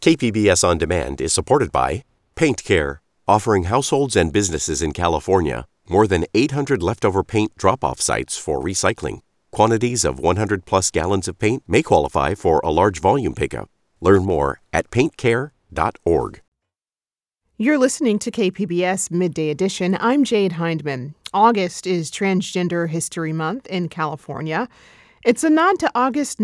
KPBS On Demand is supported by Paint Care, offering households and businesses in California more than 800 leftover paint drop-off sites for recycling. Quantities of 100-plus gallons of paint may qualify for a large volume pickup. Learn more at paintcare.org. You're listening to KPBS Midday Edition. I'm Jade Hindman. August is Transgender History Month in California. It's a nod to August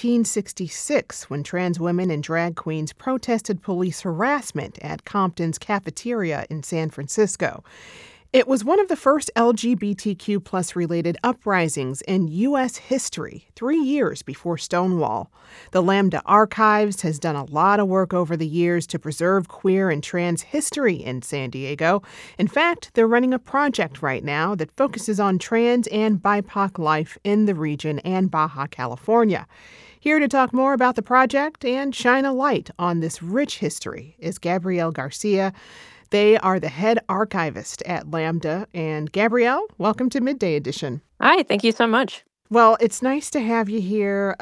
1966, when trans women and drag queens protested police harassment at Compton's cafeteria in San Francisco. It was one of the first LGBTQ plus related uprisings in U.S. history, 3 years before Stonewall. The Lambda Archives has done a lot of work over the years to preserve queer and trans history in San Diego. In fact, they're running a project right now that focuses on trans and BIPOC life in the region and Baja California. Here to talk more about the project and shine a light on this rich history is Gabrielle Garcia. They are the head archivist at Lambda. And Gabrielle, welcome to Midday Edition. Hi, thank you so much. Well, it's nice to have you here.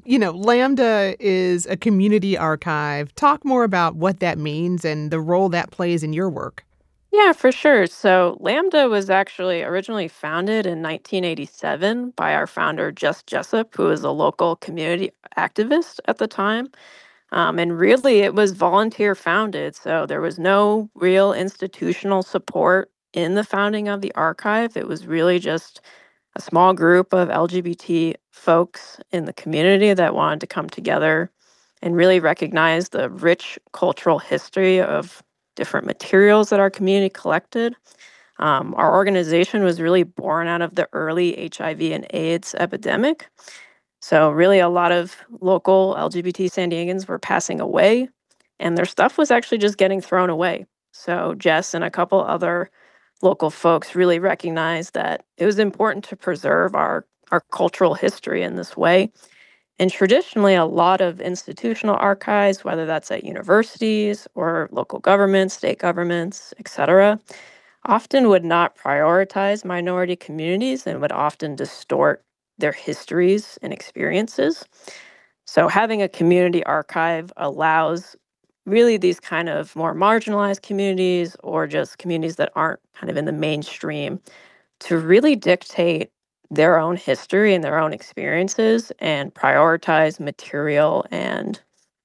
Lambda is a community archive. Talk more about what that means and the role that plays in your work. Yeah, for sure. So Lambda was actually originally founded in 1987 by our founder, Jess Jessup, who was a local community activist at the time. And really, it was volunteer founded, so there was no real institutional support in the founding of the archive. It was really just a small group of LGBT folks in the community that wanted to come together and really recognize the rich cultural history of different materials that our community collected. Our organization was really born out of the early HIV and AIDS epidemic. So really a lot of local LGBT San Diegans were passing away, and their stuff was actually just getting thrown away. So Jess and a couple other local folks really recognized that it was important to preserve our cultural history in this way. And traditionally, a lot of institutional archives, whether that's at universities or local governments, state governments, et cetera, often would not prioritize minority communities and would often distort their histories and experiences. So having a community archive allows really these kind of more marginalized communities or just communities that aren't kind of in the mainstream to really dictate their own history and their own experiences and prioritize material and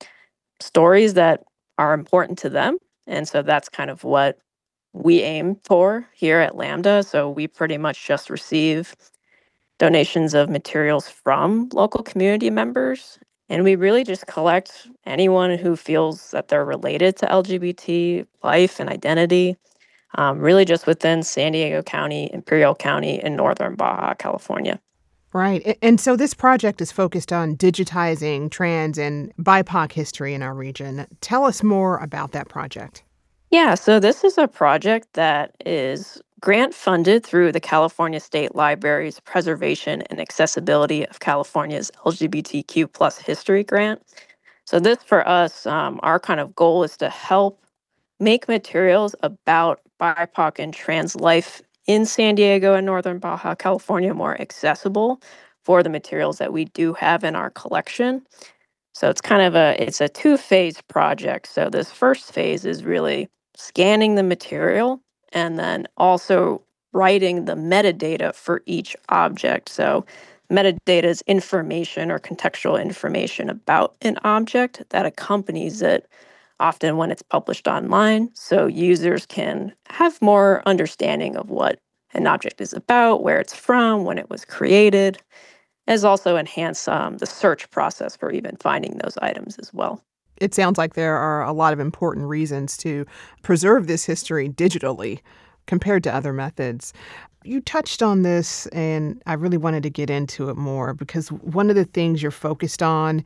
stories that are important to them. And so that's kind of what we aim for here at Lambda. So we pretty much just receive donations of materials from local community members. And we really just collect anyone who feels that they're related to LGBT life and identity, really just within San Diego County, Imperial County, and northern Baja California. Right. And so this project is focused on digitizing trans and BIPOC history in our region. Tell us more about that project. Yeah, so this is a project that is grant funded through the California State Library's Preservation and Accessibility of California's LGBTQ plus history grant. So this for us, our kind of goal is to help make materials about BIPOC and trans life in San Diego and northern Baja California more accessible for the materials that we do have in our collection. So it's a two-phase project. So this first phase is really scanning the material and then also writing the metadata for each object. So metadata is information or contextual information about an object that accompanies it, often when it's published online, so users can have more understanding of what an object is about, where it's from, when it was created, as also enhance the search process for even finding those items as well. It sounds like there are a lot of important reasons to preserve this history digitally compared to other methods. You touched on this, and I really wanted to get into it more because one of the things you're focused on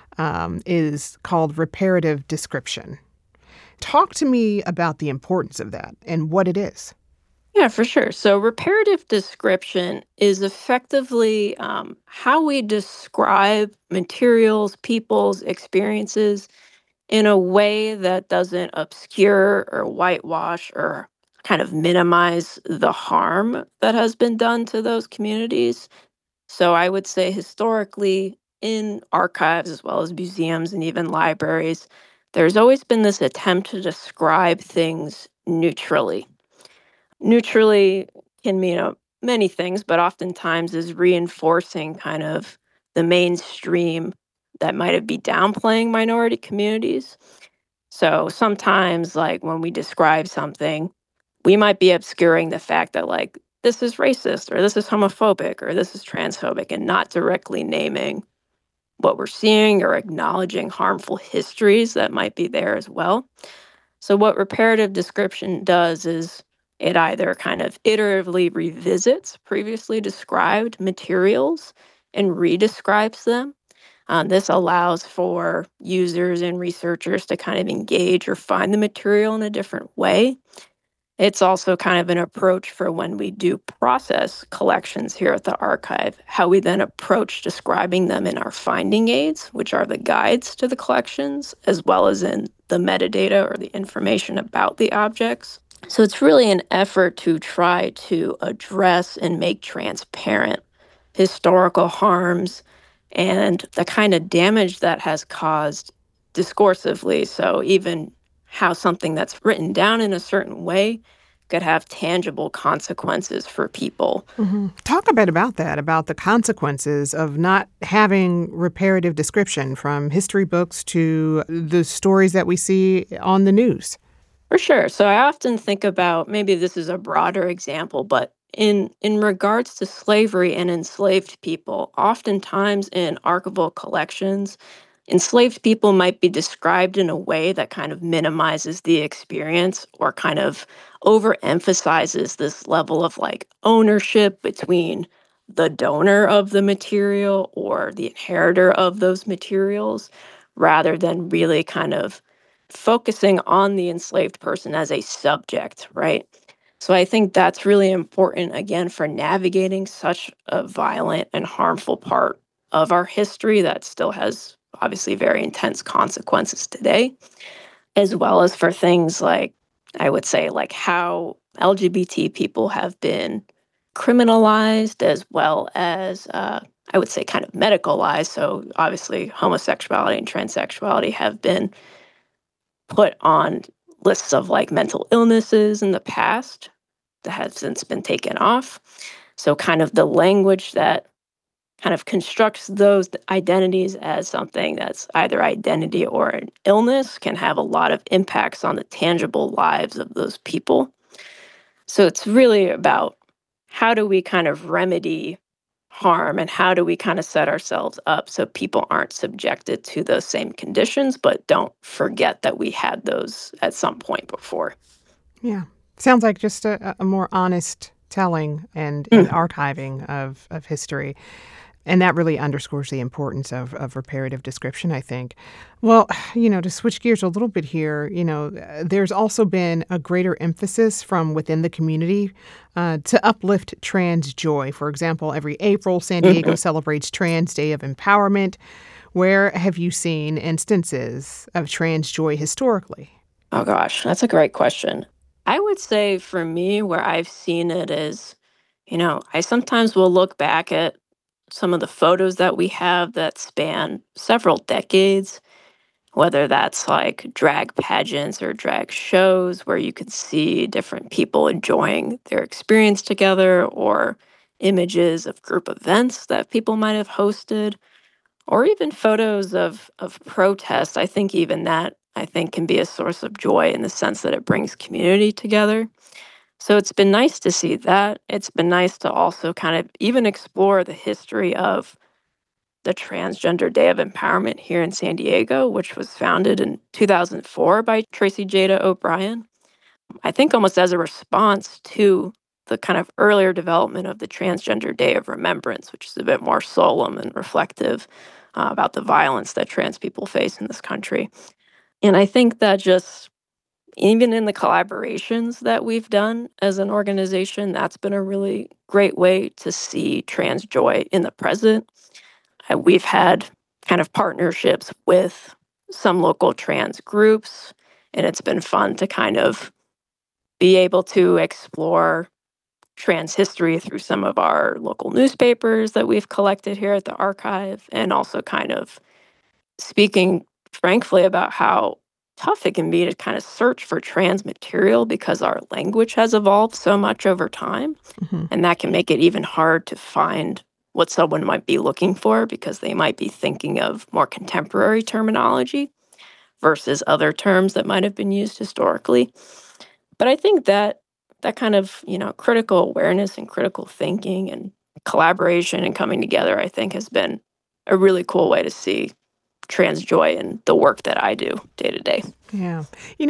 is called reparative description. Talk to me about the importance of that and what it is. Yeah, for sure. So reparative description is effectively how we describe materials, people's experiences in a way that doesn't obscure or whitewash or kind of minimize the harm that has been done to those communities. So I would say historically in archives as well as museums and even libraries, there's always been this attempt to describe things neutrally. Neutrally can mean many things, but oftentimes is reinforcing kind of the mainstream that might have be downplaying minority communities. So sometimes, like when we describe something, we might be obscuring the fact that, like, this is racist or this is homophobic or this is transphobic and not directly naming what we're seeing or acknowledging harmful histories that might be there as well. So, what reparative description does is it either kind of iteratively revisits previously described materials and redescribes them. This allows for users and researchers to kind of engage or find the material in a different way. It's also kind of an approach for when we do process collections here at the archive, how we then approach describing them in our finding aids, which are the guides to the collections, as well as in the metadata or the information about the objects. So it's really an effort to try to address and make transparent historical harms and the kind of damage that has caused discursively. So even how something that's written down in a certain way could have tangible consequences for people. Talk a bit about that, about the consequences of not having reparative description from history books to the stories that we see on the news. For sure. So I often think about, maybe this is a broader example, but in regards to slavery and enslaved people, oftentimes in archival collections, enslaved people might be described in a way that kind of minimizes the experience or kind of overemphasizes this level of like ownership between the donor of the material or the inheritor of those materials, rather than really kind of focusing on the enslaved person as a subject, right? So I think that's really important, again, for navigating such a violent and harmful part of our history that still has obviously very intense consequences today, as well as for things like, I would say, like how LGBT people have been criminalized, as well as, I would say, kind of medicalized. So obviously, homosexuality and transsexuality have been put on lists of like mental illnesses in the past that has since been taken off. So, kind of the language that kind of constructs those identities as something that's either identity or an illness can have a lot of impacts on the tangible lives of those people. So, it's really about how do we kind of remedy harm and how do we kind of set ourselves up so people aren't subjected to those same conditions, but don't forget that we had those at some point before. Yeah. Sounds like just a more honest telling and Mm. archiving of history. And that really underscores the importance of reparative description, I think. Well, to switch gears a little bit here, there's also been a greater emphasis from within the community to uplift trans joy. For example, every April, San Diego Mhm. celebrates Trans Day of Empowerment. Where have you seen instances of trans joy historically? Oh gosh, that's a great question. I would say for me, where I've seen it is, I sometimes will look back at some of the photos that we have that span several decades, whether that's like drag pageants or drag shows where you could see different people enjoying their experience together, or images of group events that people might have hosted, or even photos of protests. I think even that I think can be a source of joy in the sense that it brings community together. So it's been nice to see that. It's been nice to also kind of even explore the history of the Transgender Day of Empowerment here in San Diego, which was founded in 2004 by Tracy Jada O'Brien. I think almost as a response to the kind of earlier development of the Transgender Day of Remembrance, which is a bit more solemn and reflective about the violence that trans people face in this country. And I think that just even in the collaborations that we've done as an organization, that's been a really great way to see trans joy in the present. We've had kind of partnerships with some local trans groups, and it's been fun to kind of be able to explore trans history through some of our local newspapers that we've collected here at the archive, and also kind of speaking frankly about how tough it can be to kind of search for trans material because our language has evolved so much over time. Hmm. And that can make it even hard to find what someone might be looking for because they might be thinking of more contemporary terminology versus other terms that might have been used historically. But I think that that kind of, critical awareness and critical thinking and collaboration and coming together, I think has been a really cool way to see trans joy in the work that I do day to day. Yeah.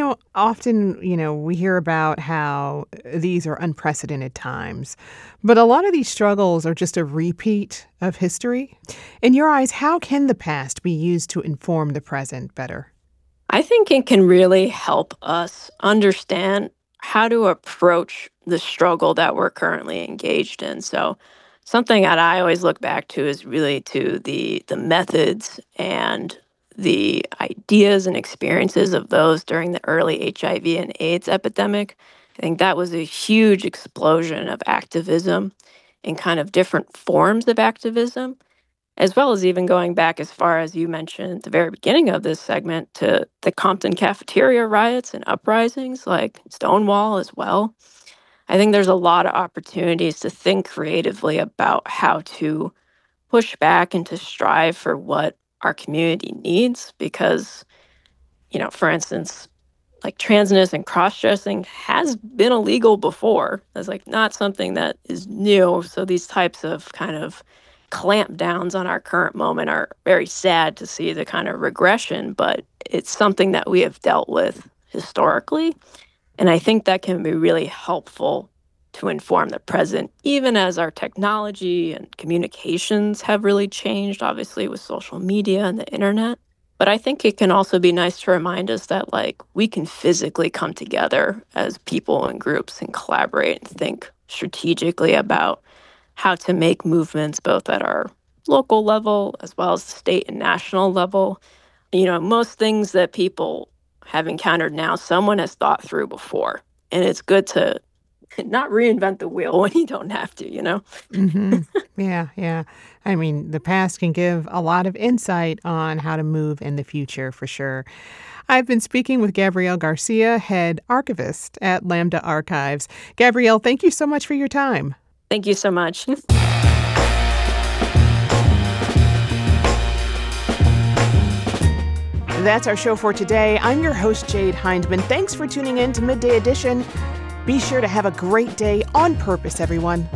Often, we hear about how these are unprecedented times, but a lot of these struggles are just a repeat of history. In your eyes, how can the past be used to inform the present better? I think it can really help us understand how to approach the struggle that we're currently engaged in. So, something that I always look back to is really to the methods and the ideas and experiences of those during the early HIV and AIDS epidemic. I think that was a huge explosion of activism and kind of different forms of activism, as well as even going back as far as you mentioned at the very beginning of this segment to the Compton cafeteria riots and uprisings like Stonewall as well. I think there's a lot of opportunities to think creatively about how to push back and to strive for what our community needs because, for instance, like transness and cross-dressing has been illegal before. It's like not something that is new. So these types of kind of clamp downs on our current moment are very sad to see the kind of regression, but it's something that we have dealt with historically. And I think that can be really helpful to inform the present, even as our technology and communications have really changed, obviously, with social media and the internet. But I think it can also be nice to remind us that, like, we can physically come together as people and groups and collaborate and think strategically about how to make movements both at our local level as well as the state and national level. Most things that people have encountered now, someone has thought through before. And it's good to not reinvent the wheel when you don't have to. Hmm. Yeah, yeah. I mean, the past can give a lot of insight on how to move in the future for sure. I've been speaking with Gabrielle Garcia, head archivist at Lambda Archives. Gabrielle, thank you so much for your time. Thank you so much. That's our show for today. I'm your host, Jade Hindman. Thanks for tuning in to Midday Edition. Be sure to have a great day on purpose, everyone.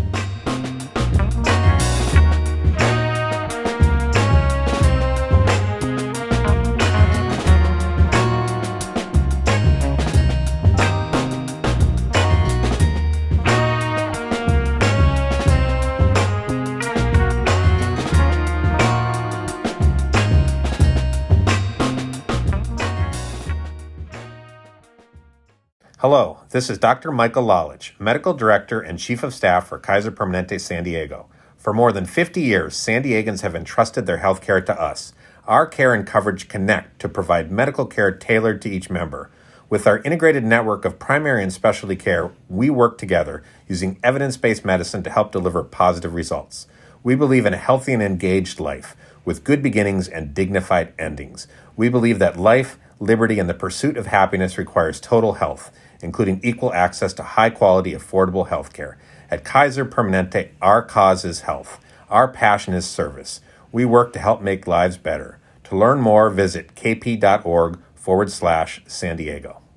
Hello, this is Dr. Michael Lalich, Medical Director and Chief of Staff for Kaiser Permanente San Diego. For more than 50 years, San Diegans have entrusted their health care to us. Our care and coverage connect to provide medical care tailored to each member. With our integrated network of primary and specialty care, we work together using evidence-based medicine to help deliver positive results. We believe in a healthy and engaged life with good beginnings and dignified endings. We believe that life, liberty, and the pursuit of happiness requires total health, including equal access to high-quality, affordable health care. At Kaiser Permanente, our cause is health. Our passion is service. We work to help make lives better. To learn more, visit kp.org/San Diego.